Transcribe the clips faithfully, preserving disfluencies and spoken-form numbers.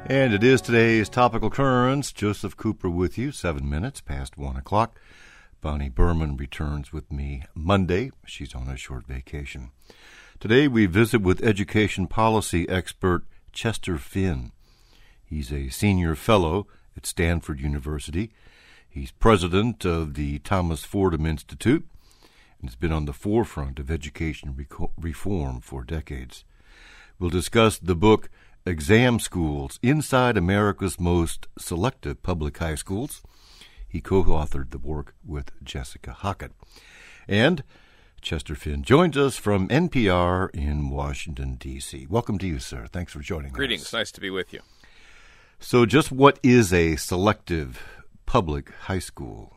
And it is today's Topical Currents. Joseph Cooper with you, seven minutes past one o'clock. Bonnie Berman returns with me Monday. She's on a short vacation. Today we visit with education policy expert Chester Finn. He's a senior fellow at Stanford University. He's president of the Thomas Fordham Institute and has been on the forefront of education reco- reform for decades. We'll discuss the book Exam Schools, Inside America's Most Selective Public High Schools. He co-authored the work with Jessica Hockett. And Chester Finn joins us from N P R in Washington, D C Welcome to you, sir. Thanks for joining Greetings. us. Greetings. Nice to be with you. So just what is a selective public high school?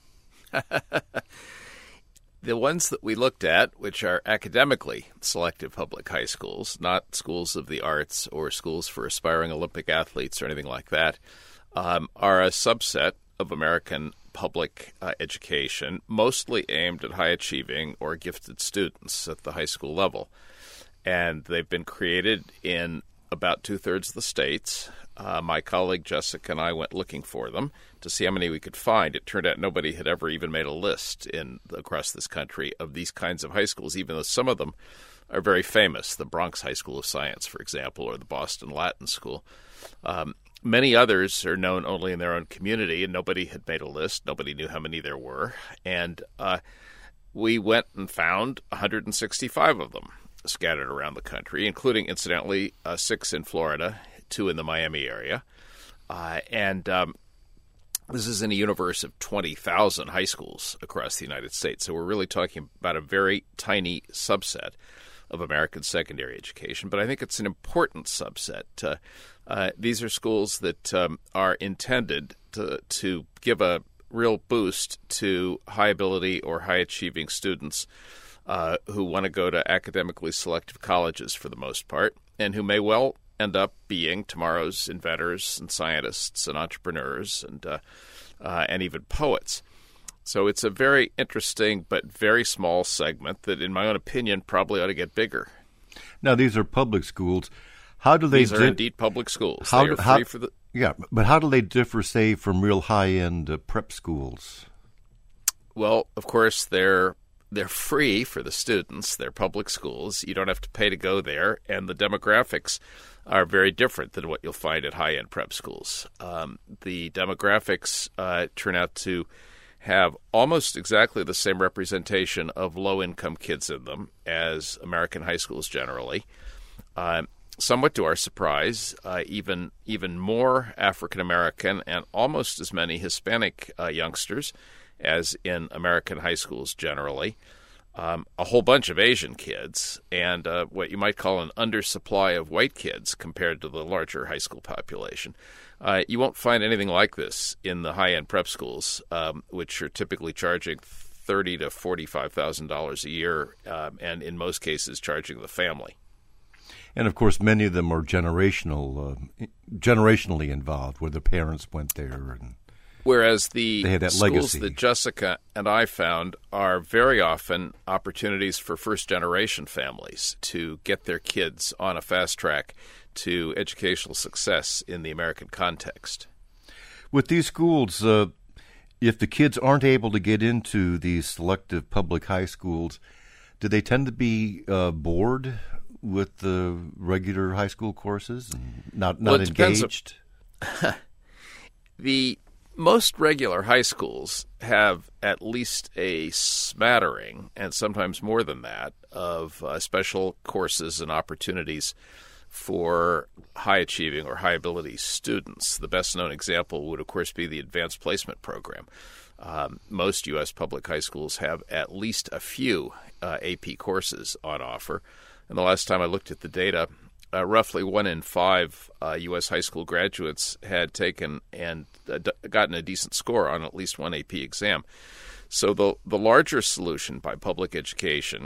The ones that we looked at, which are academically selective public high schools, not schools of the arts or schools for aspiring Olympic athletes or anything like that, um, are a subset of American public uh, education, mostly aimed at high-achieving or gifted students at the high school level. And they've been created in about two-thirds of the states. Uh, my colleague Jessica and I went looking for them to see how many we could find. It turned out nobody had ever even made a list in across this country of these kinds of high schools, even though some of them are very famous, the Bronx High School of Science, for example, or the Boston Latin School. Um, many others are known only in their own community, and nobody had made a list. Nobody knew how many there were. And uh, we went and found one hundred sixty-five of them scattered around the country, including, incidentally, uh, six in Florida, two in the Miami area. Uh, and um, this is in a universe of twenty thousand high schools across the United States. So we're really talking about a very tiny subset of American secondary education. But I think it's an important subset. Uh, uh, these are schools that um, are intended to, to give a real boost to high-ability or high-achieving students uh, who want to go to academically selective colleges for the most part, and who may well end up being tomorrow's inventors and scientists and entrepreneurs and uh, uh, and even poets. So it's a very interesting but very small segment that, in my own opinion, probably ought to get bigger. Now, these are public schools. How do they? These are di- indeed public schools. How they do, are free how, for the. Yeah, but how do they differ, say, from real high-end uh, prep schools? Well, of course, they're they're free for the students. They're public schools. You don't have to pay to go there, and the demographics are very different than what you'll find at high-end prep schools. Um, the demographics uh, turn out to have almost exactly the same representation of low-income kids in them as American high schools generally. Um, somewhat to our surprise, uh, even even more African-American and almost as many Hispanic uh, youngsters as in American high schools generally. Um, a whole bunch of Asian kids, and uh, what you might call an undersupply of white kids compared to the larger high school population. Uh, you won't find anything like this in the high-end prep schools, um, which are typically charging thirty thousand to forty-five thousand dollars a year, um, and in most cases charging the family. And of course, many of them are generational, uh, generationally involved, where the parents went there and. Whereas the they had that schools legacy. that Jessica and I found are very often opportunities for first-generation families to get their kids on a fast track to educational success in the American context. With these schools, uh, if the kids aren't able to get into these selective public high schools, do they tend to be uh, bored with the regular high school courses and not, not well, it engaged? On, the Most regular high schools have at least a smattering, and sometimes more than that, of uh, special courses and opportunities for high-achieving or high-ability students. The best-known example would, of course, be the Advanced Placement Program. Um, most U S public high schools have at least a few uh, A P courses on offer. And the last time I looked at the data, Uh, roughly one in five uh, U S high school graduates had taken and uh, d- gotten a decent score on at least one A P exam. So the the larger solution by public education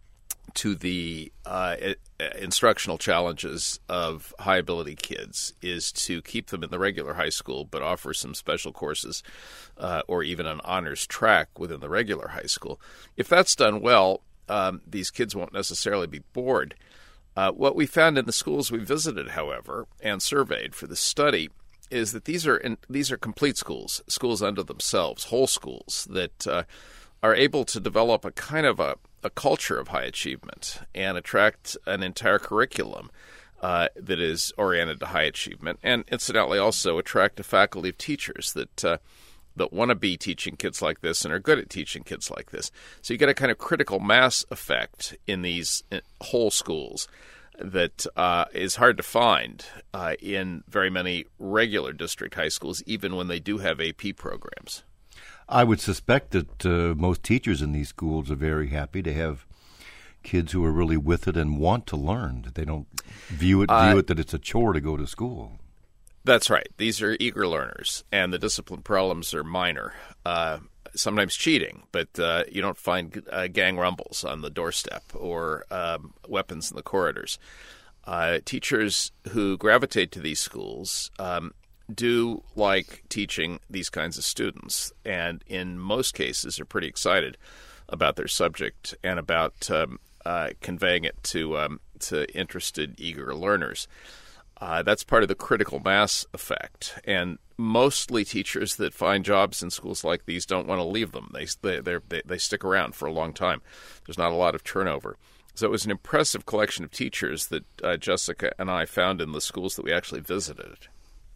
to the uh, instructional challenges of high-ability kids is to keep them in the regular high school but offer some special courses uh, or even an honors track within the regular high school. If that's done well, um, these kids won't necessarily be bored. Uh, what we found in the schools we visited, however, and surveyed for this study, is that these are in, these are complete schools, schools unto themselves, whole schools that uh, are able to develop a kind of a, a culture of high achievement and attract an entire curriculum uh, that is oriented to high achievement, and incidentally also attract a faculty of teachers that uh, that want to be teaching kids like this and are good at teaching kids like this. So you get a kind of critical mass effect in these whole schools that uh, is hard to find uh, in very many regular district high schools, even when they do have A P programs. I would suspect that uh, most teachers in these schools are very happy to have kids who are really with it and want to learn, that they don't view it, view uh, it that it's a chore to go to school. That's right. These are eager learners, and the discipline problems are minor, uh, sometimes cheating, but uh, you don't find uh, gang rumbles on the doorstep or um, weapons in the corridors. Uh, teachers who gravitate to these schools um, do like teaching these kinds of students, and in most cases are pretty excited about their subject and about um, uh, conveying it to um, to interested, eager learners. Uh, that's part of the critical mass effect, and mostly teachers that find jobs in schools like these don't want to leave them. They they they they stick around for a long time. There's not a lot of turnover. So it was an impressive collection of teachers that uh, Jessica and I found in the schools that we actually visited.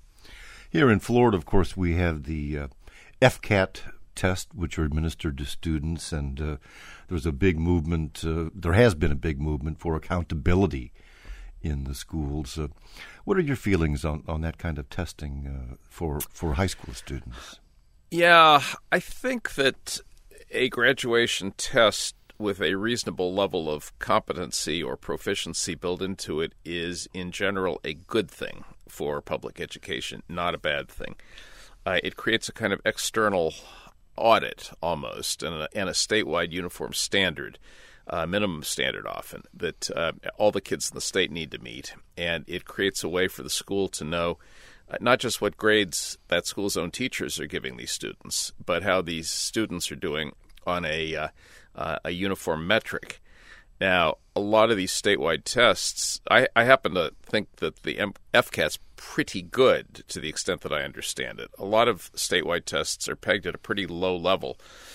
Here in Florida, of course, we have the uh, F CAT test, which are administered to students, and uh, there's a big movement. Uh, there has been a big movement for accountability in the schools. Uh, what are your feelings on, on that kind of testing uh, for for high school students? Yeah, I think that a graduation test with a reasonable level of competency or proficiency built into it is, in general, a good thing for public education, not a bad thing. Uh, it creates a kind of external audit, almost, and a, and a statewide uniform standard. Uh, minimum standard often, that uh, all the kids in the state need to meet. And it creates a way for the school to know uh, not just what grades that school's own teachers are giving these students, but how these students are doing on a, uh, uh, a uniform metric. Now, a lot of these statewide tests, I, I happen to think that the F CAT's pretty good to the extent that I understand it. A lot of statewide tests are pegged at a pretty low level.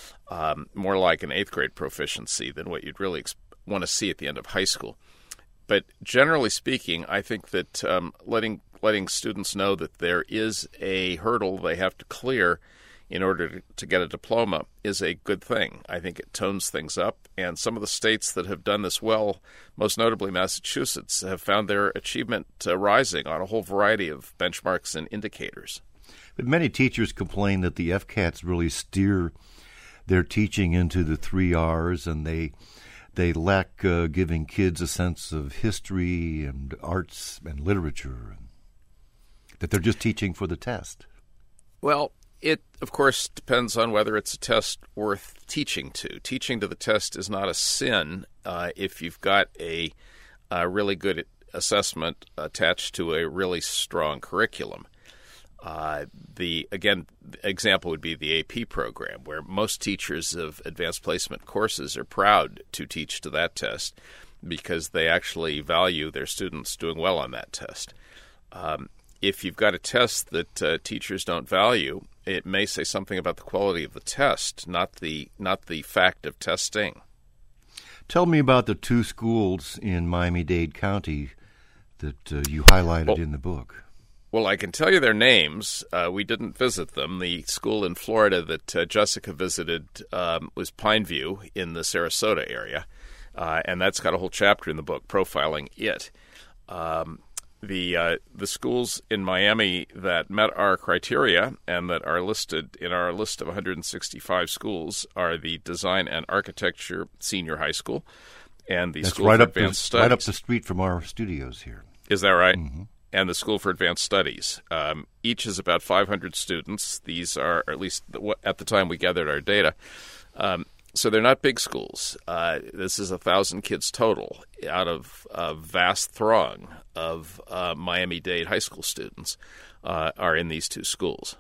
Um, more like an eighth grade proficiency than what you'd really ex- want to see at the end of high school. But generally speaking, I think that um, letting letting students know that there is a hurdle they have to clear in order to, to get a diploma is a good thing. I think it tones things up, and some of the states that have done this well, most notably Massachusetts, have found their achievement uh, rising on a whole variety of benchmarks and indicators. But many teachers complain that the F CATs really steer their teaching into the three R's, and they they lack uh, giving kids a sense of history and arts and literature, and that they're just teaching for the test. Well, it, of course, depends on whether it's a test worth teaching to. Teaching to the test is not a sin uh, if you've got a, a really good assessment attached to a really strong curriculum. Uh, the again, the example would be the A P program, where most teachers of advanced placement courses are proud to teach to that test because they actually value their students doing well on that test. Um, if you've got a test that uh, teachers don't value, it may say something about the quality of the test, not the not the fact of testing. Tell me about the two schools in Miami-Dade County that uh, you highlighted well, in the book. Well, I can tell you their names. Uh, we didn't visit them. The school in Florida that uh, Jessica visited um, was Pineview in the Sarasota area, uh, and that's got a whole chapter in the book profiling it. Um, the uh, the schools in Miami that met our criteria and that are listed in our list of one hundred sixty-five schools are the Design and Architecture Senior High School and the that's School right for up Advanced the, Studies. Right up the street from our studios here. Is that right? Mm-hmm. And the School for Advanced Studies. Um, each is about five hundred students. These are, or at least at the time we gathered our data, um, so they're not big schools. Uh, this is one thousand kids total out of a vast throng of uh, Miami-Dade high school students uh, are in these two schools.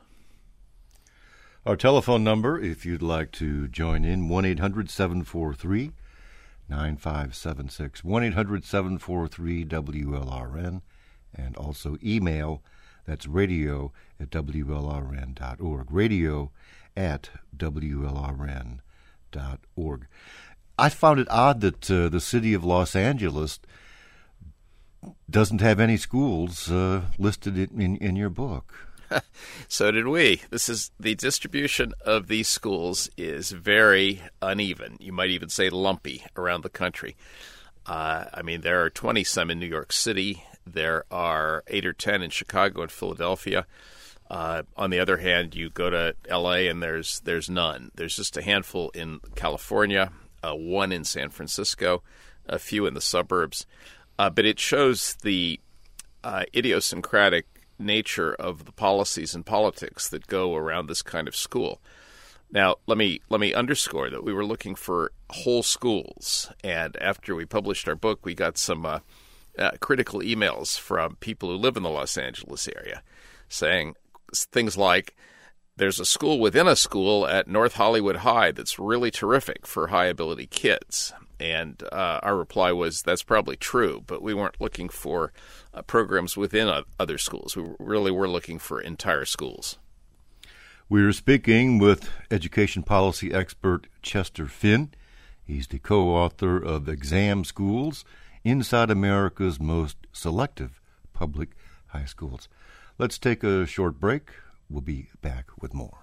Our telephone number, if you'd like to join in, one eight hundred seven four three nine five seven six, one eight hundred seven four three W L R N, and also email, that's radio at W L R N dot org, radio at W L R N dot org. I found it odd that uh, the city of Los Angeles doesn't have any schools uh, listed in, in, in your book. So did we. This is the distribution of these schools is very uneven. You might even say lumpy around the country. Uh, I mean, there are twenty-some in New York City. There are eight or ten in Chicago and Philadelphia. Uh, on the other hand, you go to L A and there's there's none. There's just a handful in California, uh, one in San Francisco, a few in the suburbs. Uh, but it shows the uh, idiosyncratic nature of the policies and politics that go around this kind of school. Now, let me let me underscore that we were looking for whole schools, and after we published our book, we got some uh, uh, critical emails from people who live in the Los Angeles area saying things like, there's a school within a school at North Hollywood High that's really terrific for high-ability kids. And uh, our reply was, that's probably true, but we weren't looking for uh, programs within uh, other schools. We really were looking for entire schools. We're speaking with education policy expert Chester Finn. He's the co-author of Exam Schools, Inside America's Most Selective Public High Schools. Let's take a short break. We'll be back with more.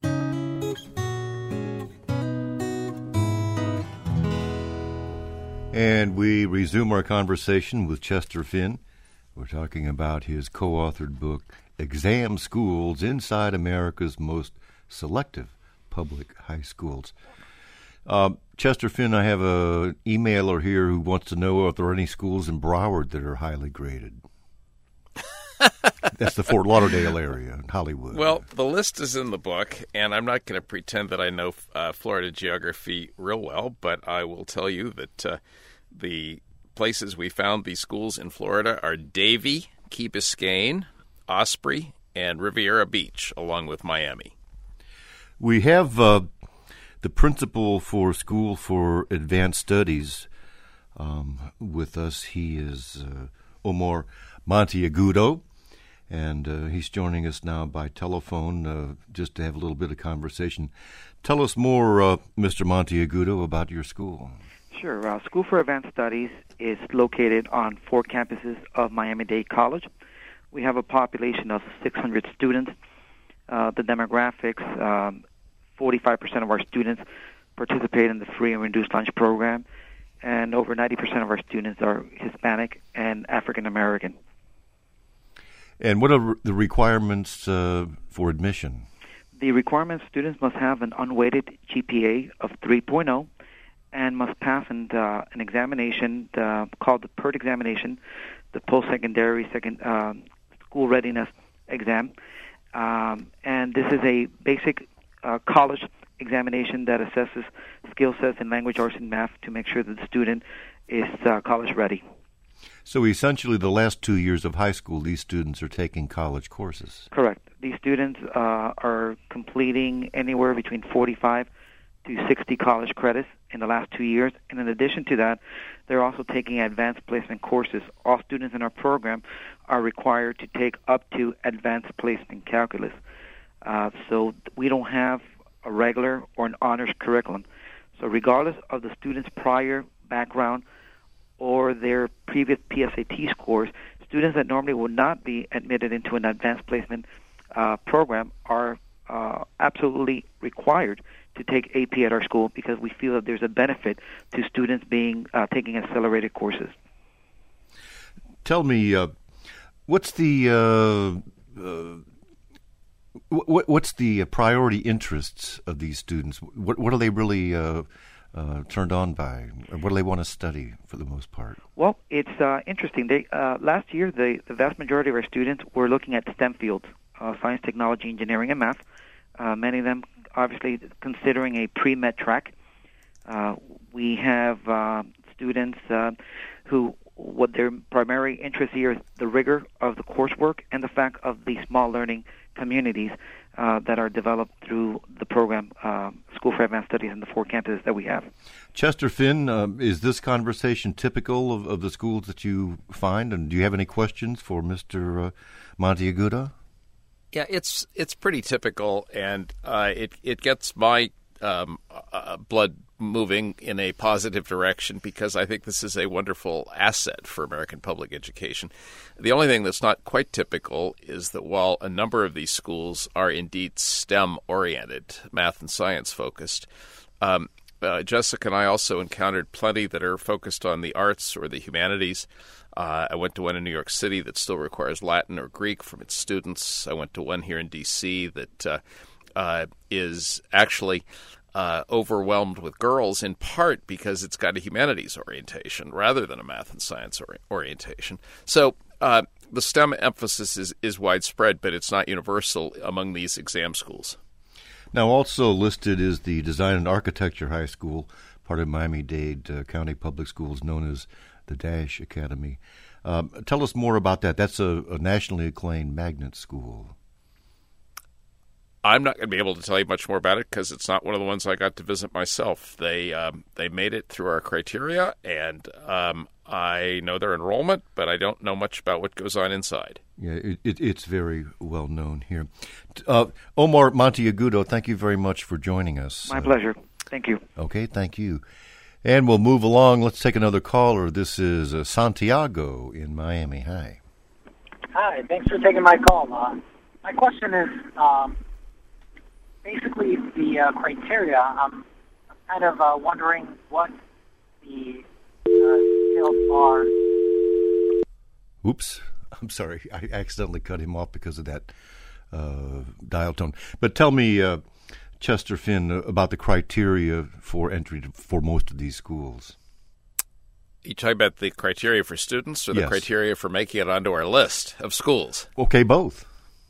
And we resume our conversation with Chester Finn. We're talking about his co-authored book, Exam Schools, Inside America's Most Selective Public High Schools. Uh, Chester Finn, I have an emailer here who wants to know if there are any schools in Broward that are highly graded. That's the Fort Lauderdale area in Hollywood. Well, the list is in the book, and I'm not going to pretend that I know uh, Florida geography real well, but I will tell you that uh, the places we found these schools in Florida are Davie, Key Biscayne, Osprey, and Riviera Beach, along with Miami. We have uh, the principal for School for Advanced Studies um, with us. He is uh, Omar Monteagudo. And uh, he's joining us now by telephone uh, just to have a little bit of conversation. Tell us more, uh, Mister Monteagudo, about your school. Sure. Uh, School for Advanced Studies is located on four campuses of Miami-Dade College. We have a population of six hundred students. Uh, the demographics, um, forty-five percent of our students participate in the free and reduced lunch program, and over ninety percent of our students are Hispanic and African American. And what are the requirements uh, for admission? The requirements, students must have an unweighted G P A of three point oh and must pass an, uh, an examination uh, called the P E R T examination, the post-secondary second uh, school readiness exam. Um, and this is a basic uh, college examination that assesses skill sets in language arts and math to make sure that the student is uh, college ready. So essentially the last two years of high school, these students are taking college courses. Correct. These students uh, are completing anywhere between forty-five to sixty college credits in the last two years. And in addition to that, they're also taking advanced placement courses. All students in our program are required to take up to advanced placement calculus. Uh, so we don't have a regular or an honors curriculum. So regardless of the student's prior background or their previous P S A T scores, students that normally would not be admitted into an advanced placement uh, program are uh, absolutely required to take A P at our school because we feel that there's a benefit to students being uh, taking accelerated courses. Tell me, uh, what's the uh, uh, what, what's the priority interests of these students? What, what are they really uh, uh, turned on by? What do they want to study for the most part? Well, it's uh, interesting. They, uh, last year, the, the vast majority of our students were looking at STEM fields, uh, science, technology, engineering, and math. Uh, many of them obviously considering a pre-med track. Uh, we have uh, students uh, who, what their primary interest here is the rigor of the coursework and the fact of the small learning communities uh, that are developed through the program, uh, School for Advanced Studies, and the four campuses that we have. Chester Finn, uh, is this conversation typical of, of the schools that you find? And do you have any questions for Mister Uh, Monteagudo? Yeah, it's it's pretty typical, and uh, it it gets my um, uh, blood moving in a positive direction because I think this is a wonderful asset for American public education. The only thing that's not quite typical is that while a number of these schools are indeed STEM-oriented, math and science-focused, um, uh, Jessica and I also encountered plenty that are focused on the arts or the humanities. Uh, I went to one in New York City that still requires Latin or Greek from its students. I went to one here in D C that uh, uh, is actually uh, overwhelmed with girls, in part because it's got a humanities orientation rather than a math and science or- orientation. So uh, the STEM emphasis is, is widespread, but it's not universal among these exam schools. Now, also listed is the Design and Architecture High School, part of Miami-Dade uh, County Public Schools, known as the Dash Academy. Um, tell us more about that. That's a, a nationally acclaimed magnet school. I'm not going to be able to tell you much more about it because it's not one of the ones I got to visit myself. They um, they made it through our criteria, and um, I know their enrollment, but I don't know much about what goes on inside. Yeah, it, it, it's very well known here. Uh, Omar Monteagudo, thank you very much for joining us. My uh, pleasure. Thank you. Okay, thank you. And we'll move along. Let's take another caller. This is uh, Santiago in Miami. Hi. Hi, thanks for taking my call. Uh, my question is um, basically the uh, criteria. I'm kind of uh, wondering what the uh, skills are. Oops. I'm sorry. I accidentally cut him off because of that uh, dial tone. But tell me, uh, Chester Finn, about the criteria for entry to, for most of these schools. You talking about the criteria for students or the Yes. criteria for making it onto our list of schools? Okay, both.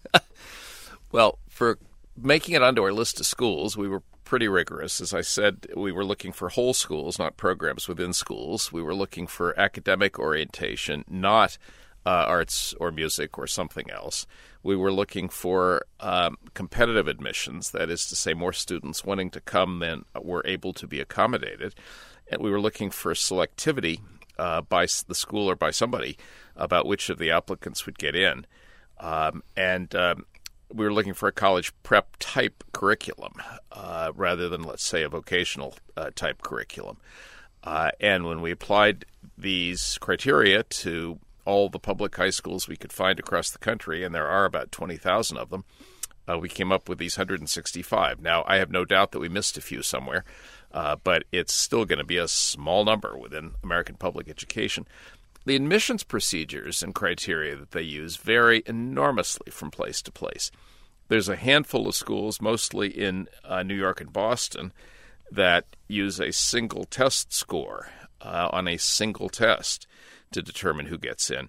Well, for making it onto our list of schools, we were pretty rigorous. As I said, we were looking for whole schools, not programs within schools. We were looking for academic orientation, not uh, arts or music or something else. We were looking for um, competitive admissions, that is to say more students wanting to come than were able to be accommodated. And we were looking for selectivity uh, by the school or by somebody about which of the applicants would get in. Um, and um, we were looking for a college prep type curriculum uh, rather than, let's say, a vocational uh, type curriculum. Uh, and when we applied these criteria to all the public high schools we could find across the country, and there are about twenty thousand of them, uh, we came up with these one hundred sixty-five. Now, I have no doubt that we missed a few somewhere, uh, but it's still going to be a small number within American public education. The admissions procedures and criteria that they use vary enormously from place to place. There's a handful of schools, mostly in uh, New York and Boston, that use a single test score uh, on a single test to determine who gets in.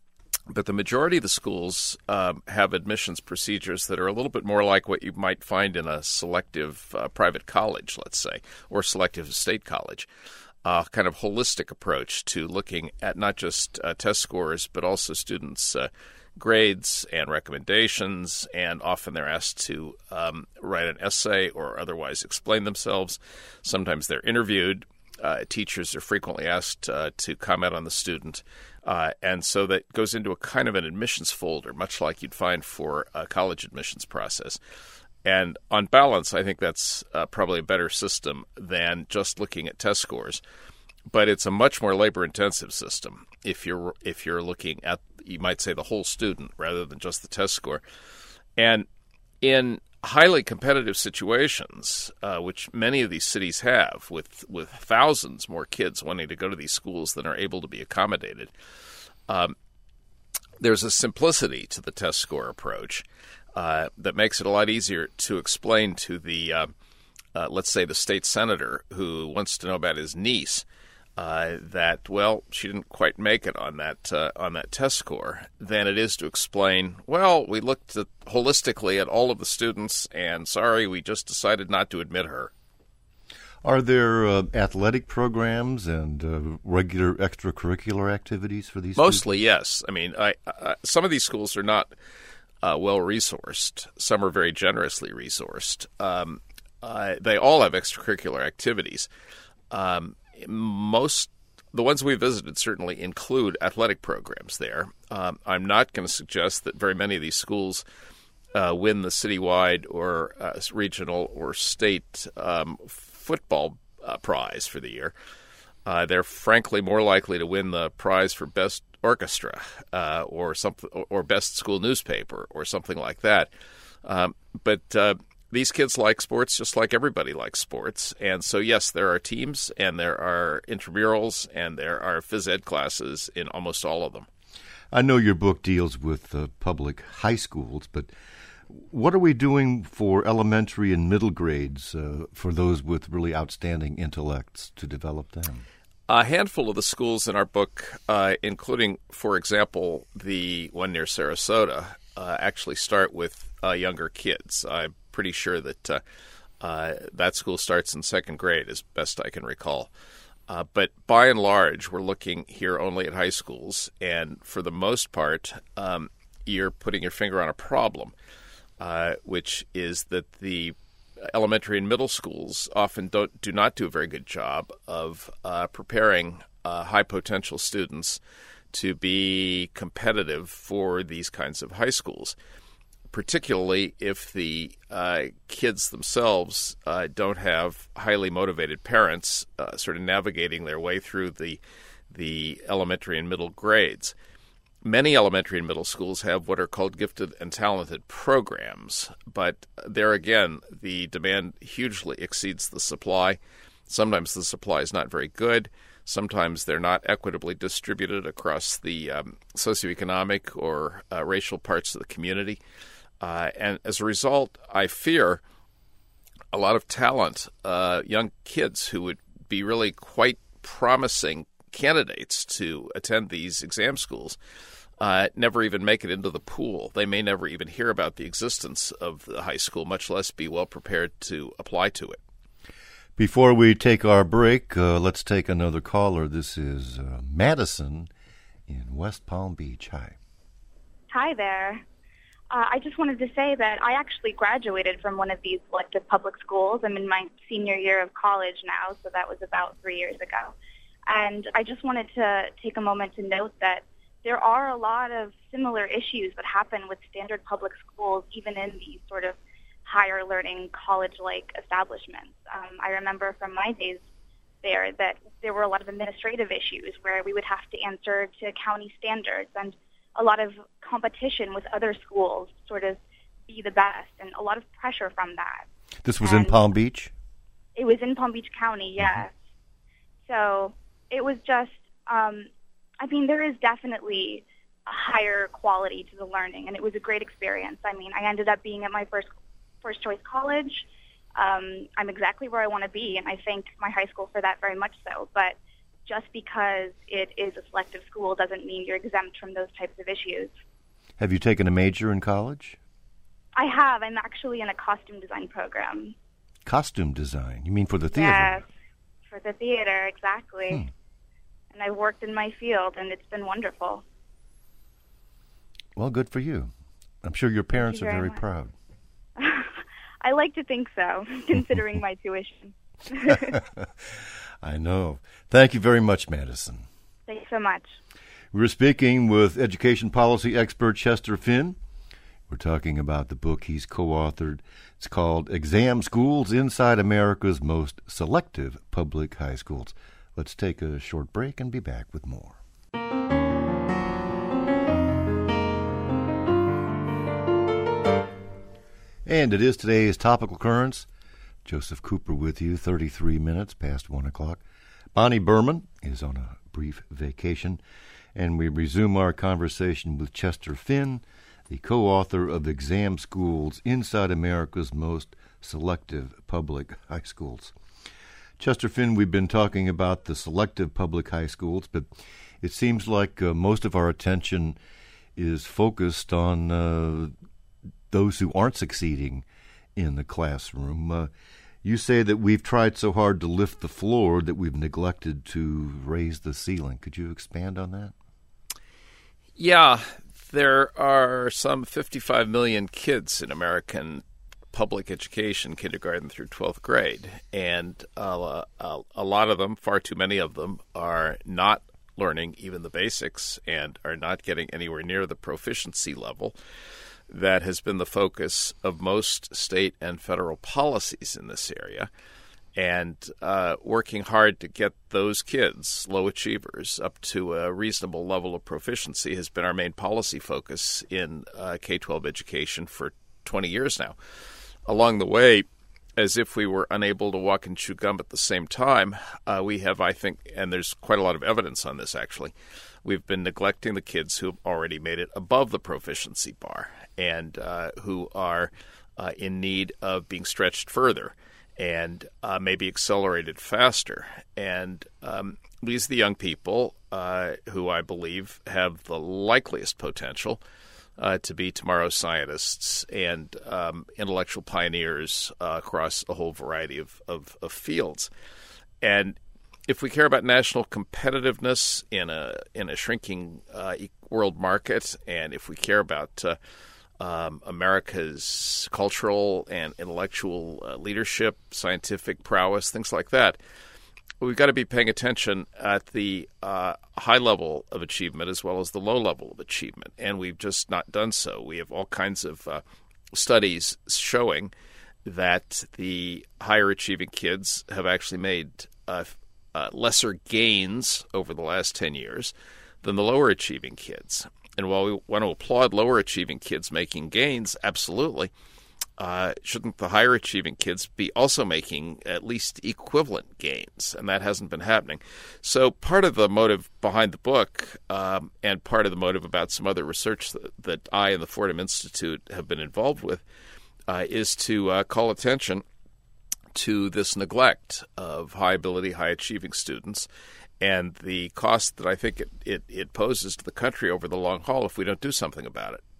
But the majority of the schools um, have admissions procedures that are a little bit more like what you might find in a selective uh, private college, let's say, or selective state college. A kind of holistic approach to looking at not just uh, test scores, but also students' uh, grades and recommendations, and often they're asked to um, write an essay or otherwise explain themselves. Sometimes they're interviewed. Uh, teachers are frequently asked uh, to comment on the student. Uh, and so that goes into a kind of an admissions folder, much like you'd find for a college admissions process. And on balance, I think that's uh, probably a better system than just looking at test scores. But it's a much more labor-intensive system if you're if you're looking at, you might say, the whole student rather than just the test score. And in highly competitive situations, uh, which many of these cities have, with, with thousands more kids wanting to go to these schools than are able to be accommodated, um, there's a simplicity to the test score approach uh, that makes it a lot easier to explain to the, uh, uh, let's say, the state senator who wants to know about his niece, Uh, that, well, she didn't quite make it on that uh, on that test score, than it is to explain, well, we looked at, holistically at all of the students, and sorry, we just decided not to admit her. Are there uh, athletic programs and uh, regular extracurricular activities for these Mostly, students? yes. I mean, I, I, some of these schools are not uh, well-resourced. Some are very generously resourced. Um, uh, they all have extracurricular activities. Um, most, the ones we visited certainly include athletic programs there. Um, I'm not going to suggest that very many of these schools uh, win the citywide or uh, regional or state um, football uh, prize for the year. Uh, they're frankly more likely to win the prize for best orchestra uh, or something, or best school newspaper or something like that. Um, but uh, these kids like sports just like everybody likes sports. And so, yes, there are teams and there are intramurals and there are phys ed classes in almost all of them. I know your book deals with uh, public high schools, but what are we doing for elementary and middle grades uh, for those with really outstanding intellects to develop them? A handful of the schools in our book, uh, including, for example, the one near Sarasota, uh, actually start with uh, younger kids. I'm pretty sure that uh, uh, that school starts in second grade, as best I can recall. Uh, but by and large, we're looking here only at high schools, and for the most part, um, you're putting your finger on a problem. Uh, which is that the elementary and middle schools often don't do not do a very good job of uh, preparing uh, high-potential students to be competitive for these kinds of high schools, particularly if the uh, kids themselves uh, don't have highly motivated parents uh, sort of navigating their way through the the elementary and middle grades. Many elementary and middle schools have what are called gifted and talented programs, but there again, the demand hugely exceeds the supply. Sometimes the supply is not very good. Sometimes they're not equitably distributed across the um, socioeconomic or uh, racial parts of the community. Uh, and as a result, I fear a lot of talent, uh, young kids who would be really quite promising candidates to attend these exam schools uh, never even make it into the pool. They may never even hear about the existence of the high school, much less be well prepared to apply to it. Before we take our break, uh, let's take another caller. This is uh, Madison in West Palm Beach. Hi. Hi there. Uh, I just wanted to say that I actually graduated from one of these selective public schools. I'm in my senior year of college now, so that was about three years ago. And I just wanted to take a moment to note that there are a lot of similar issues that happen with standard public schools, even in these sort of higher learning college-like establishments. Um, I remember from my days there that there were a lot of administrative issues where we would have to answer to county standards and a lot of competition with other schools to sort of be the best and a lot of pressure from that. This was and in Palm Beach? It was in Palm Beach County, yes. Mm-hmm. So it was just, um, I mean, there is definitely a higher quality to the learning, and it was a great experience. I mean, I ended up being at my first first choice college. Um, I'm exactly where I want to be, and I thank my high school for that very much so. But just because it is a selective school doesn't mean you're exempt from those types of issues. Have you taken a major in college? I have. I'm actually in a costume design program. Costume design? You mean for the theater? Yes, for the theater, exactly. Hmm. And I've worked in my field, and it's been wonderful. Well, good for you. I'm sure your parents you are very very much. proud. I like to think so, considering my tuition. I know. Thank you very much, Madison. Thanks so much. We're speaking with education policy expert Chester Finn. We're talking about the book he's co-authored. It's called Exam Schools Inside America's Most Selective Public High Schools. Let's take a short break and be back with more. And it is today's Topical Currents. Joseph Cooper with you, thirty-three minutes past one o'clock. Bonnie Berman is on a brief vacation, and we resume our conversation with Chester Finn, the co-author of Exam Schools Inside America's Most Selective Public High Schools. Chester Finn, we've been talking about the selective public high schools, but it seems like uh, most of our attention is focused on uh, those who aren't succeeding in the classroom. Uh, you say that we've tried so hard to lift the floor that we've neglected to raise the ceiling. Could you expand on that? Yeah, there are some fifty-five million kids in American public education, kindergarten through twelfth grade, and uh, a, a lot of them, far too many of them, are not learning even the basics and are not getting anywhere near the proficiency level that has been the focus of most state and federal policies in this area. And uh, working hard to get those kids, low achievers, up to a reasonable level of proficiency has been our main policy focus in uh, K twelve education for twenty years now. Along the way, as if we were unable to walk and chew gum at the same time, uh, we have, I think, and there's quite a lot of evidence on this actually, we've been neglecting the kids who have already made it above the proficiency bar and uh, who are uh, in need of being stretched further and uh, maybe accelerated faster. And um, these are the young people uh, who I believe have the likeliest potential Uh, to be tomorrow's scientists and um, intellectual pioneers uh, across a whole variety of, of, of fields. And if we care about national competitiveness in a in a shrinking uh, world market, and if we care about uh, um, America's cultural and intellectual uh, leadership, scientific prowess, things like that, we've got to be paying attention at the uh, high level of achievement as well as the low level of achievement, and we've just not done so. We have all kinds of uh, studies showing that the higher achieving kids have actually made uh, uh, lesser gains over the last ten years than the lower achieving kids. And while we want to applaud lower achieving kids making gains, absolutely, Uh, shouldn't the higher achieving kids be also making at least equivalent gains? And that hasn't been happening. So part of the motive behind the book um, and part of the motive about some other research that, that I and the Fordham Institute have been involved with uh, is to uh, call attention to this neglect of high ability, high achieving students and the cost that I think it, it, it poses to the country over the long haul if we don't do something about it.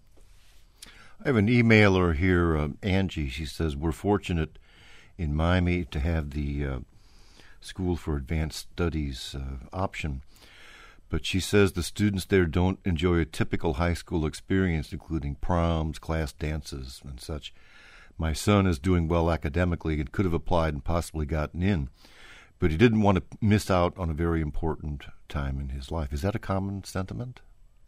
I have an emailer here, um, Angie. She says, we're fortunate in Miami to have the uh, School for Advanced Studies uh, option. But she says the students there don't enjoy a typical high school experience, including proms, class dances, and such. My son is doing well academically and could have applied and possibly gotten in, but he didn't want to miss out on a very important time in his life. Is that a common sentiment?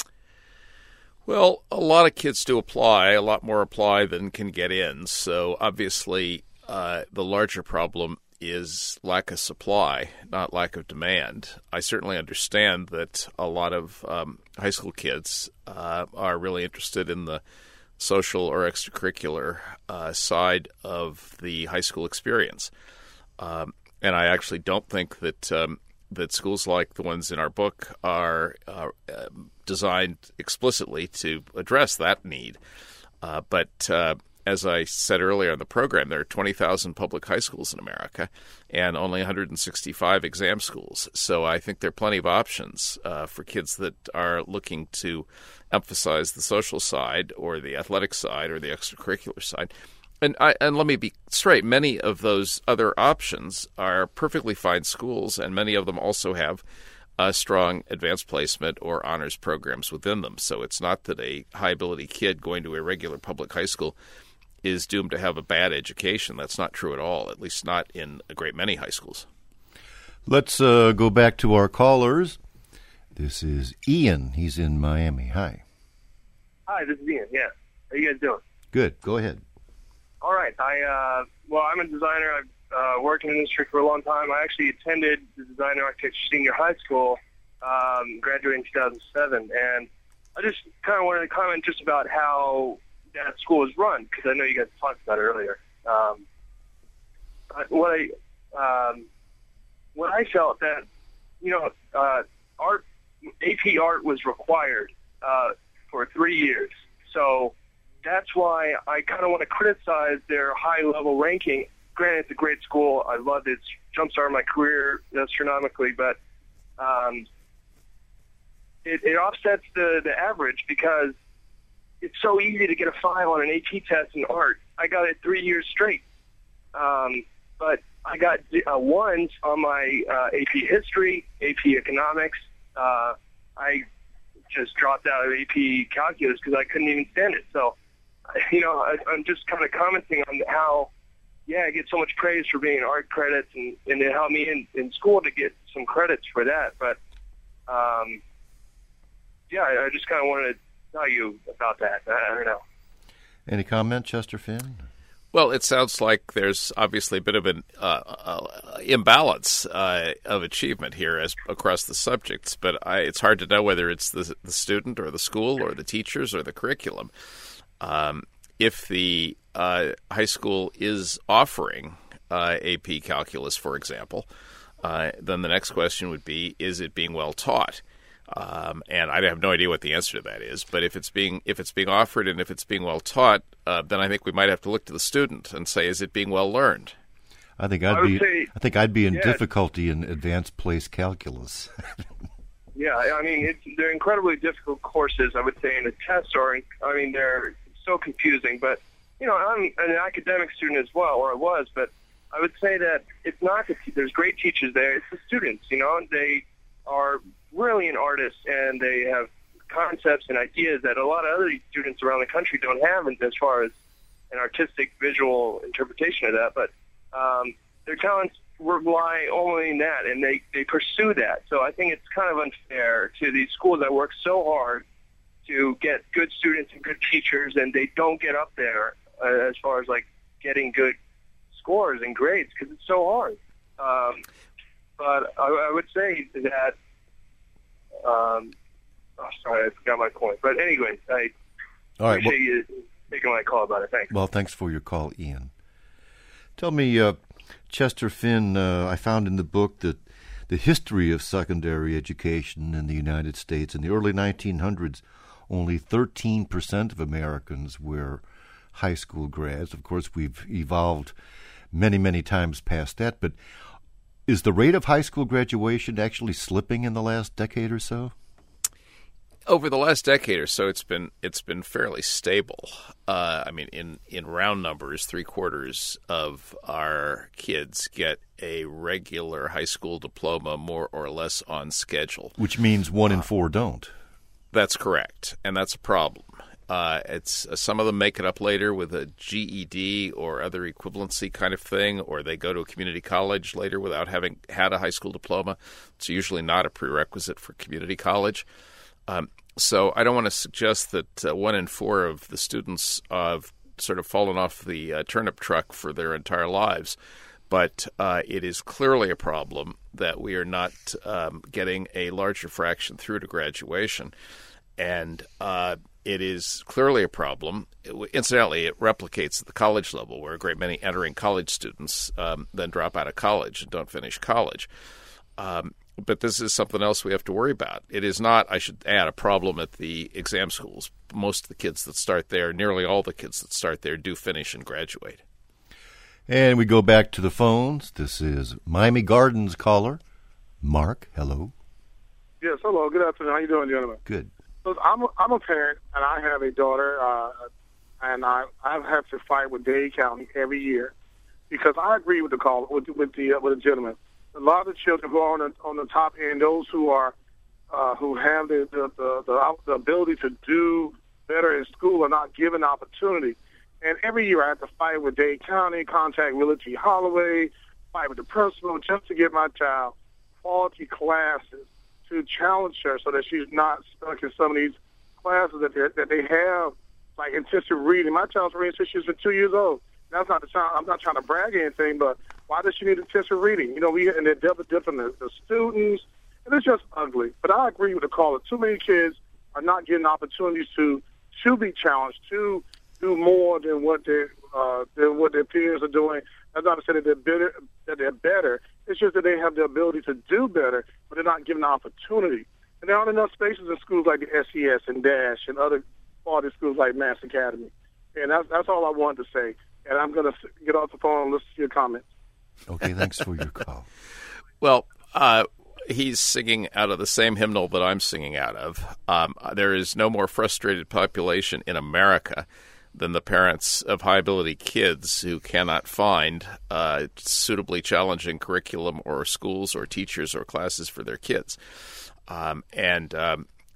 Well, a lot of kids do apply, a lot more apply than can get in. So obviously uh, the larger problem is lack of supply, not lack of demand. I certainly understand that a lot of um, high school kids uh, are really interested in the social or extracurricular uh, side of the high school experience. Um, and I actually don't think that um, that schools like the ones in our book are uh, uh, designed explicitly to address that need. Uh, but uh, as I said earlier in the program, there are twenty thousand public high schools in America and only one hundred sixty-five exam schools. So I think there are plenty of options uh, for kids that are looking to emphasize the social side or the athletic side or the extracurricular side. And, I, and let me be straight, many of those other options are perfectly fine schools, and many of them also have a strong advanced placement or honors programs within them. So it's not that a high-ability kid going to a regular public high school is doomed to have a bad education. That's not true at all, at least not in a great many high schools. Let's uh, go back to our callers. This is Ian. He's in Miami. Hi. Hi, this is Ian, yeah. How you guys doing? Good. Go ahead. All right. I uh, well, I'm a designer. I've uh, worked in the industry for a long time. I actually attended the Design and Architecture Senior High School, um, graduating in two thousand seven, and I just kind of wanted to comment just about how that school is run, because I know you guys talked about it earlier. Um, what I um, what I felt that you know, uh, art A P art was required uh, for three years, so. That's why I kind of want to criticize their high-level ranking. Granted, it's a great school. I loved it. It's jump-started my career astronomically, but um, it, it offsets the, the average because it's so easy to get a five on an A P test in art. I got it three years straight. Um, but I got uh, ones on my uh, A P history, A P economics. Uh, I just dropped out of A P Calculus because I couldn't even stand it. So, you know, I, I'm just kind of commenting on how, yeah, I get so much praise for being art credits, and, and it helped me in, in school to get some credits for that. But, um, yeah, I, I just kind of wanted to tell you about that. I, I don't know. Any comment, Chester Finn? Well, it sounds like there's obviously a bit of an uh, uh, imbalance uh, of achievement here as across the subjects, but I, it's hard to know whether it's the, the student or the school or the teachers or the curriculum. Um, if the uh, high school is offering uh, A P Calculus, for example, uh, then the next question would be, is it being well taught? Um, and I have no idea what the answer to that is. But if it's being if it's being offered and if it's being well taught, uh, then I think we might have to look to the student and say, is it being well learned? I think I'd I would be. say- I think I'd be in yeah. difficulty in advanced place calculus. Yeah, I mean, it's, they're incredibly difficult courses, I would say, and the tests are, I mean, they're so confusing. But, you know, I'm an academic student as well, or I was, but I would say that it's not that there's great teachers there. It's the students, you know, they are brilliant artists, and they have concepts and ideas that a lot of other students around the country don't have as far as an artistic visual interpretation of that. But um, their talents rely only in that, and they, they pursue that. So I think it's kind of unfair to these schools that work so hard to get good students and good teachers, and they don't get up there uh, as far as, like, getting good scores and grades because it's so hard. Um, but I, I would say that Um, oh, sorry, I forgot my point. But anyway, I All right, appreciate well, you taking my call about it. Thanks. well, thanks for your call, Ian. Tell me, uh, Chester Finn, uh, I found in the book that the history of secondary education in the United States in the early nineteen hundreds, only thirteen percent of Americans were high school grads. Of course, we've evolved many, many times past that, but is the rate of high school graduation actually slipping in the last decade or so? Over the last decade or so, it's been it's been fairly stable. Uh, I mean, in, in round numbers, three quarters of our kids get a regular high school diploma, more or less on schedule. Which means one in four don't. That's correct, and that's a problem. Uh, it's uh, some of them make it up later with a G E D or other equivalency kind of thing, or they go to a community college later without having had a high school diploma. It's usually not a prerequisite for community college. Um, so I don't want to suggest that uh, one in four of the students have sort of fallen off the uh, turnip truck for their entire lives, but uh, it is clearly a problem that we are not um, getting a larger fraction through to graduation. And uh, it is clearly a problem. It, incidentally, it replicates at the college level, where a great many entering college students um, then drop out of college and don't finish college. Um, but this is something else we have to worry about. It is not, I should add, a problem at the exam schools. Most of the kids that start there, nearly all the kids that start there, do finish and graduate. And we go back to the phones. This is Miami Gardens caller, Mark. Hello. Yes, hello. Good afternoon. How you doing, gentlemen? Good. So I'm a, I'm a parent, and I have a daughter, uh, and I I have to fight with Dade County every year because I agree with the call with with the uh, with the gentleman. A lot of the children who are on the on the top end, those who are uh, who have the the, the the the ability to do better in school, are not given opportunity. And every year I have to fight with Dade County, contact Willie T. Holloway, fight with the principal just to get my child quality classes, to challenge her so that she's not stuck in some of these classes that they that they have, like intensive reading. My child's reading since she's been two years old. That's not the child. I'm not trying to brag or anything, but why does she need intensive reading? You know, we and they're different, different the, the students, and it's just ugly. But I agree with the caller. Too many kids are not getting opportunities to to be challenged, to do more than what they uh, than what their peers are doing. That's not to say that they're better. That they're better. It's just that they have the ability to do better, but they're not given the opportunity. And there aren't enough spaces in schools like the S E S and DASH and other quality schools like Mass Academy. And that's that's all I wanted to say. And I'm going to get off the phone and listen to your comments. Okay, thanks for your call. Well, uh, he's singing out of the same hymnal that I'm singing out of. Um, there is no more frustrated population in America than the parents of high-ability kids who cannot find uh, suitably challenging curriculum or schools or teachers or classes for their kids. Um, and um,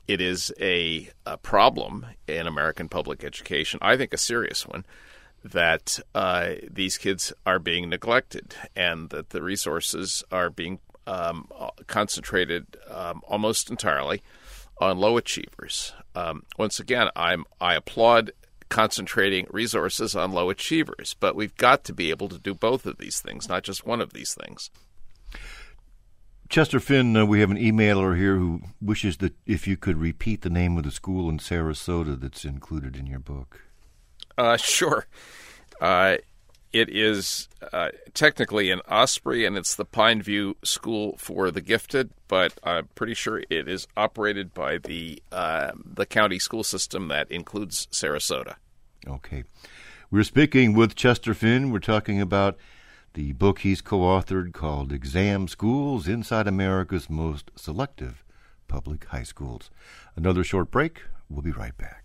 it is a, a problem in American public education, I think a serious one, that uh, these kids are being neglected and that the resources are being um, concentrated um, almost entirely on low achievers. Um, once again, I'm I applaud concentrating resources on low achievers, but we've got to be able to do both of these things, not just one of these things. Chester Finn, uh, we have an emailer here who wishes that if you could repeat the name of the school in Sarasota that's included in your book. Uh, sure. Uh, it is uh, technically in Osprey, and it's the Pineview School for the Gifted, but I'm pretty sure it is operated by the uh, the county school system that includes Sarasota. Okay. We're speaking with Chester Finn. We're talking about the book he's co-authored called Exam Schools Inside America's Most Selective Public High Schools. Another short break. We'll be right back.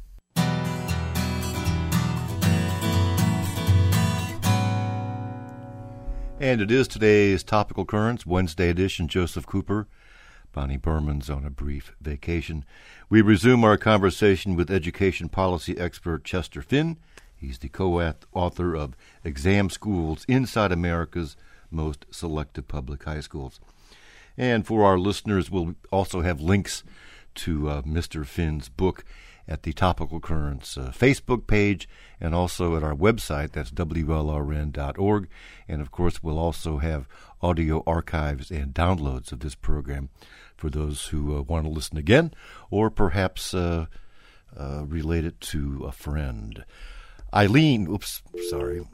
And it is today's Topical Currents, Wednesday edition. Joseph Cooper. Bonnie Berman's on a brief vacation. We resume our conversation with education policy expert Chester Finn. He's the co-author of Exam Schools Inside America's Most Selective Public High Schools. And for our listeners, we'll also have links to uh, Mister Finn's book at the Topical Currents uh, Facebook page and also at our website. That's W L R N dot org. And, of course, we'll also have audio archives and downloads of this program for those who uh, want to listen again or perhaps uh, uh, relate it to a friend. Eileen, oops, sorry.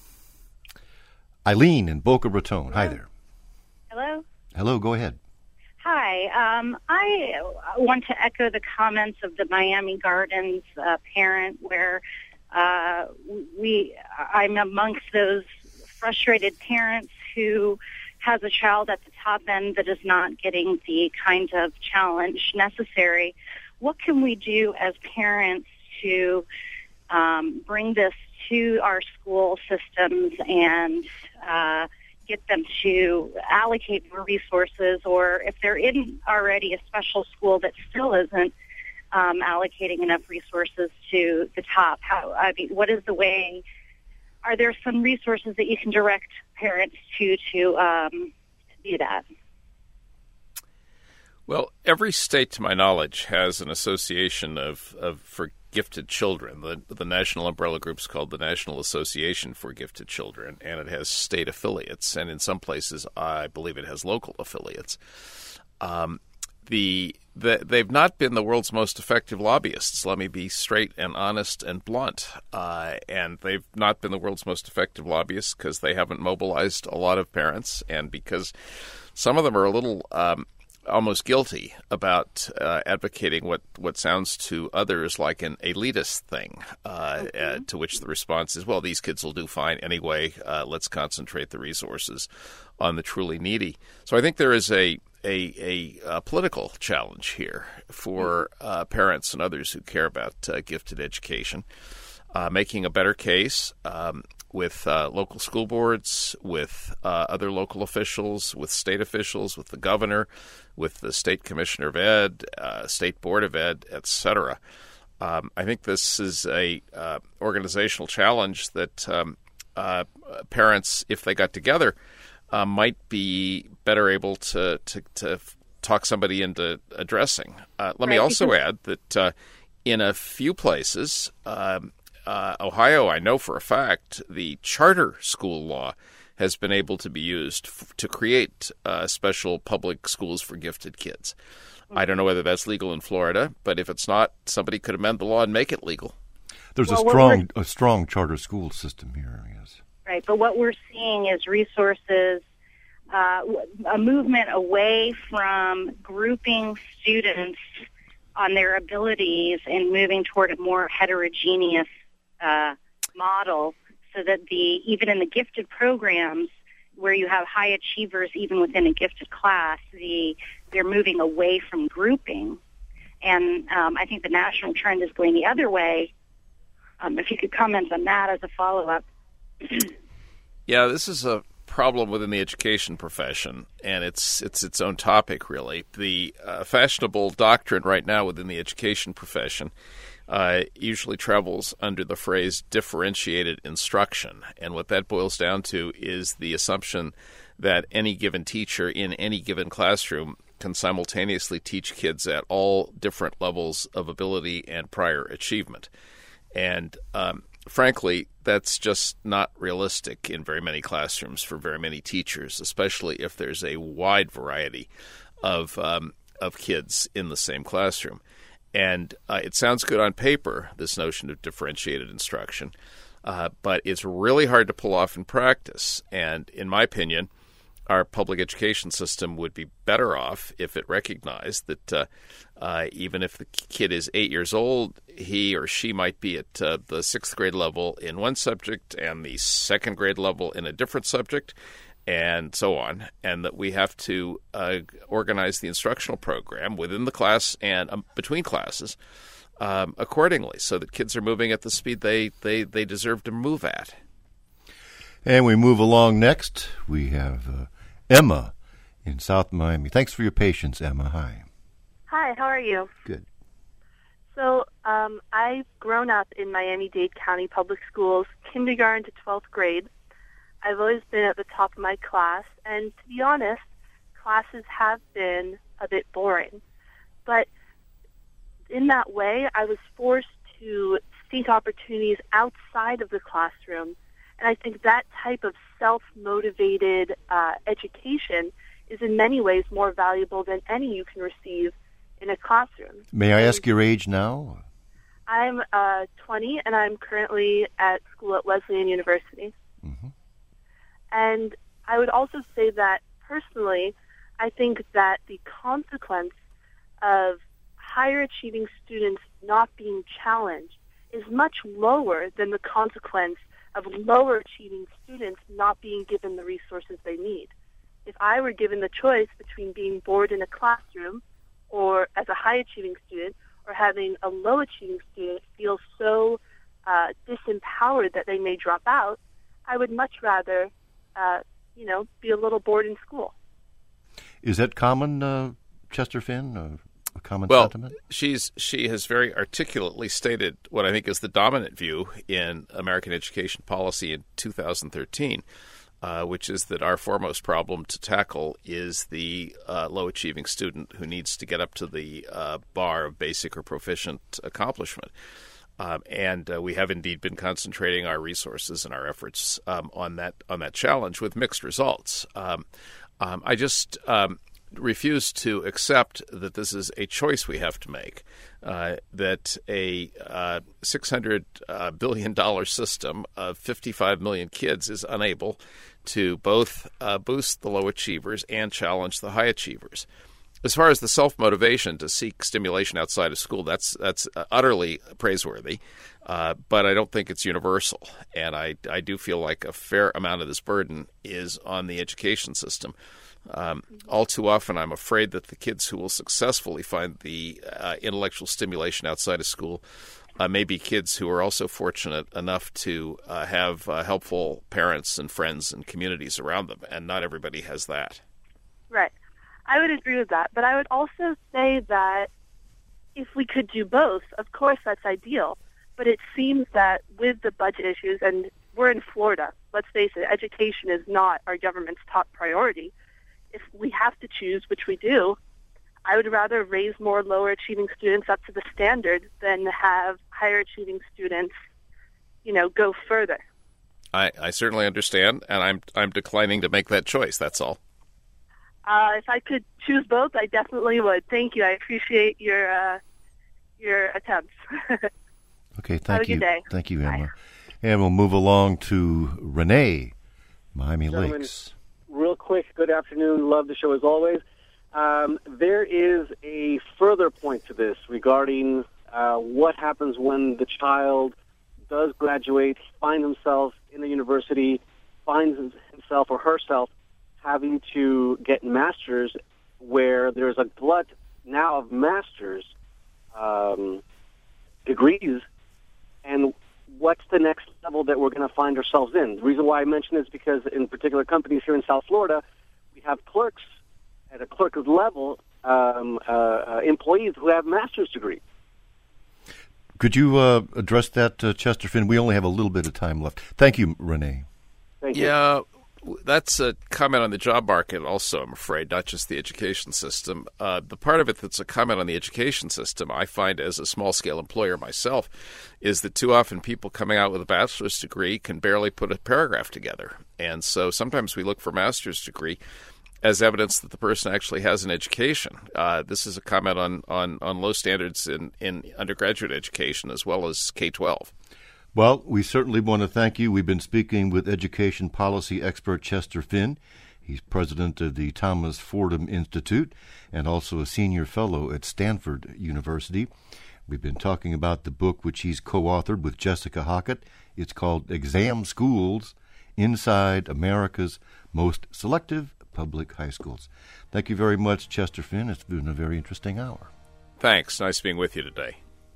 Eileen in Boca Raton. Hi there. Hello. Hello, go ahead. Hi. Um, I want to echo the comments of the Miami Gardens uh, parent where uh, we, I'm amongst those frustrated parents who has a child at the top end that is not getting the kind of challenge necessary. What can we do as parents to um, bring this to our school systems and uh, get them to allocate more resources, or if they're in already a special school that still isn't um, allocating enough resources to the top? How, I mean, what is the way? Are there some resources that you can direct parents to to um, do that? Well, every state, to my knowledge, has an association of, of for gifted children. The, the national umbrella group is called the National Association for Gifted Children, and it has state affiliates, and in some places, I believe it has local affiliates. Um, the, the they've not been the world's most effective lobbyists. Let me be straight and honest and blunt. Uh, and they've not been the world's most effective lobbyists because they haven't mobilized a lot of parents, and because some of them are a little um, almost guilty about uh, advocating what, what sounds to others like an elitist thing, uh, okay. uh, to which the response is, well, these kids will do fine anyway. Uh, let's concentrate the resources on the truly needy. So I think there is a a, a, a political challenge here for uh, parents and others who care about uh, gifted education, uh, making a better case um, with uh, local school boards, with uh, other local officials, with state officials, with the governor, with the state commissioner of ed, uh, state board of ed, et cetera. Um, I think this is a uh, organizational challenge that um, uh, parents, if they got together, uh, might be better able to, to, to talk somebody into addressing. Uh, let right. me also add that uh, in a few places, um, uh, Ohio, I know for a fact, the charter school law has been able to be used f- to create uh, special public schools for gifted kids. I don't know whether that's legal in Florida, but if it's not, somebody could amend the law and make it legal. There's well, a strong a strong charter school system here, I guess. Right, but what we're seeing is resources, uh, a movement away from grouping students on their abilities and moving toward a more heterogeneous uh, model, so that the even in the gifted programs where you have high achievers even within a gifted class, the they're moving away from grouping. And um, I think the national trend is going the other way. Um, if you could comment on that as a follow-up. Yeah, this is a problem within the education profession, and it's it's its own topic, really. The uh, fashionable doctrine right now within the education profession uh, usually travels under the phrase differentiated instruction. And what that boils down to is the assumption that any given teacher in any given classroom can simultaneously teach kids at all different levels of ability and prior achievement. And um, frankly, that's just not realistic in very many classrooms for very many teachers, especially if there's a wide variety of um, of kids in the same classroom. And uh, it sounds good on paper, this notion of differentiated instruction, uh, but it's really hard to pull off in practice. And in my opinion, our public education system would be better off if it recognized that uh, uh, even if the kid is eight years old, he or she might be at uh, the sixth grade level in one subject and the second grade level in a different subject, and so on, and that we have to uh, organize the instructional program within the class and um, between classes um, accordingly, so that kids are moving at the speed they, they, they deserve to move at. And we move along next. We have uh, Emma in South Miami. Thanks for your patience, Emma. Hi. Hi, how are you? Good. So um, I've grown up in Miami-Dade County Public Schools, kindergarten to twelfth grade. I've always been at the top of my class, and to be honest, classes have been a bit boring. But in that way, I was forced to seek opportunities outside of the classroom. And I think that type of self-motivated uh, education is in many ways more valuable than any you can receive in a classroom. May I ask your age now? I'm uh, twenty, and I'm currently at school at Wesleyan University. Mm-hmm. And I would also say that, personally, I think that the consequence of higher-achieving students not being challenged is much lower than the consequence of lower-achieving students not being given the resources they need. If I were given the choice between being bored in a classroom or as a high-achieving student or having a low-achieving student feel so uh, disempowered that they may drop out, I would much rather, uh, you know, be a little bored in school. Is that common, uh, Chester Finn? Uh, a common well, sentiment? she's she has very articulately stated what I think is the dominant view in American education policy in two thousand thirteen, uh, which is that our foremost problem to tackle is the uh, low-achieving student who needs to get up to the uh, bar of basic or proficient accomplishment. Um, and uh, we have indeed been concentrating our resources and our efforts um, on that on that challenge with mixed results. Um, um, I just um, refuse to accept that this is a choice we have to make, uh, that a uh, six hundred billion dollars system of fifty-five million kids is unable to both uh, boost the low achievers and challenge the high achievers. As far as the self-motivation to seek stimulation outside of school, that's that's utterly praiseworthy, uh, but I don't think it's universal. And I, I do feel like a fair amount of this burden is on the education system. Um, all too often, I'm afraid that the kids who will successfully find the uh, intellectual stimulation outside of school uh, may be kids who are also fortunate enough to uh, have uh, helpful parents and friends and communities around them, and not everybody has that. Right. I would agree with that, but I would also say that if we could do both, of course that's ideal, but it seems that with the budget issues, and we're in Florida, let's face it, education is not our government's top priority. If we have to choose, which we do, I would rather raise more lower-achieving students up to the standard than have higher-achieving students, you know, go further. I, I certainly understand, and I'm I'm declining to make that choice, that's all. Uh, if I could choose both, I definitely would. Thank you. I appreciate your uh, your attempts. Okay, thank Have a you. good day. Thank you, Emma. Bye. And we'll move along to Renee, Miami Gentlemen, Lakes. Real quick, good afternoon. Love the show as always. Um, there is a further point to this regarding uh, what happens when the child does graduate, finds himself in the university, finds himself or herself having to get masters, where there's a glut now of masters um, degrees, and what's the next level that we're going to find ourselves in? The reason why I mention this is because in particular companies here in South Florida, we have clerks at a clerk level, um, uh, uh, employees who have master's degrees. Could you uh, address that, uh, Chester Finn? We only have a little bit of time left. Thank you, Renee. Thank you. Yeah, that's a comment on the job market also, I'm afraid, not just the education system. Uh, the part of it that's a comment on the education system, I find as a small-scale employer myself, is that too often people coming out with a bachelor's degree can barely put a paragraph together. And so sometimes we look for a master's degree as evidence that the person actually has an education. Uh, this is a comment on, on, on low standards in, in undergraduate education as well as K twelve. Well, we certainly want to thank you. We've been speaking with education policy expert Chester Finn. He's president of the Thomas Fordham Institute and also a senior fellow at Stanford University. We've been talking about the book which he's co-authored with Jessica Hockett. It's called Exam Schools, Inside America's Most Selective Public High Schools. Thank you very much, Chester Finn. It's been a very interesting hour. Thanks. Nice being with you today.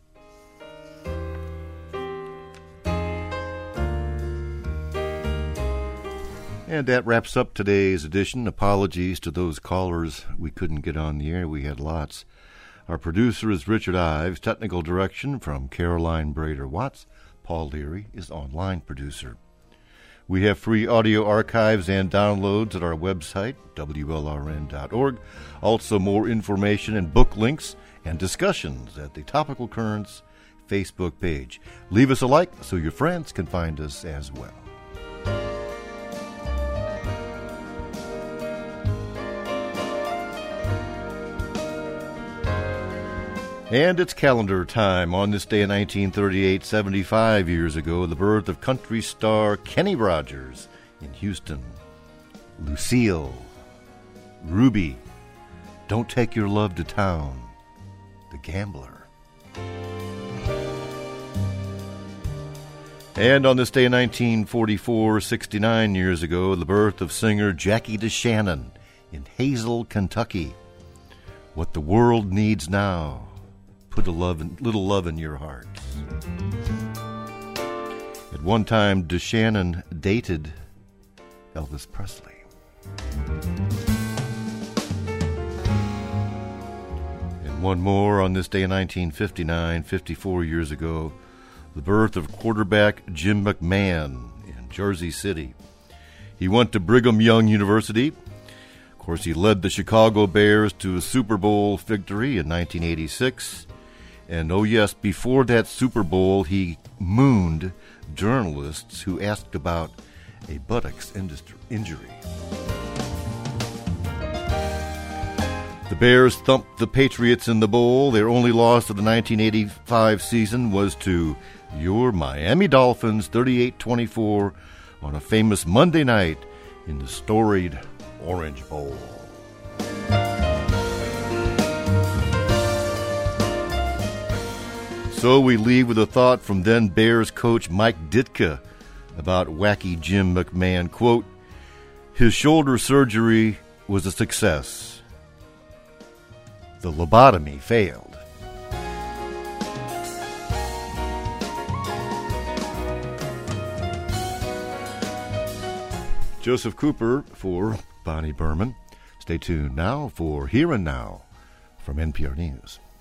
And that wraps up today's edition. Apologies to those callers we couldn't get on the air. We had lots. Our producer is Richard Ives. Technical direction from Caroline Brader-Watts. Paul Leary is online producer. We have free audio archives and downloads at our website, W L R N dot org. Also more information and book links and discussions at the Topical Currents Facebook page. Leave us a like so your friends can find us as well. And it's calendar time. On this day in nineteen thirty-eight, seventy-five years ago, the birth of country star Kenny Rogers in Houston. Lucille, Ruby, Don't Take Your Love to Town, The Gambler. And on this day in nineteen forty-four, sixty-nine years ago, the birth of singer Jackie DeShannon in Hazel, Kentucky. What the World Needs Now. Put a love in, little love in your heart. At one time, DeShannon dated Elvis Presley. And one more on this day in nineteen fifty-nine, fifty-four years ago, the birth of quarterback Jim McMahon in Jersey City. He went to Brigham Young University. Of course, he led the Chicago Bears to a Super Bowl victory in nineteen eighty-six. And oh yes, before that Super Bowl, he mooned journalists who asked about a buttocks injury. The Bears thumped the Patriots in the bowl. Their only loss of the nineteen eighty-five season was to your Miami Dolphins, thirty-eight twenty-four, on a famous Monday night in the storied Orange Bowl. So we leave with a thought from then Bears coach Mike Ditka about wacky Jim McMahon. Quote, his shoulder surgery was a success. The lobotomy failed. Joseph Cooper for Bonnie Berman. Stay tuned now for Here and Now from N P R News.